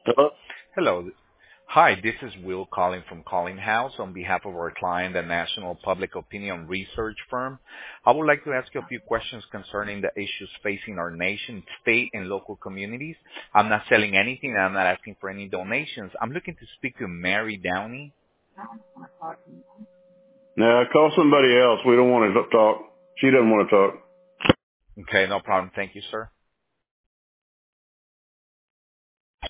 Hello? Hello. Hi, this is Will calling from Calling House on behalf of our client, the National Public Opinion Research Firm. I would like to ask you a few questions concerning the issues facing our nation, state, and local communities. I'm not selling anything, and I'm not asking for any donations. I'm looking to speak to Mary Downey. Now, call somebody else. We don't want to talk. She doesn't want to talk. Okay, no problem. Thank you, sir.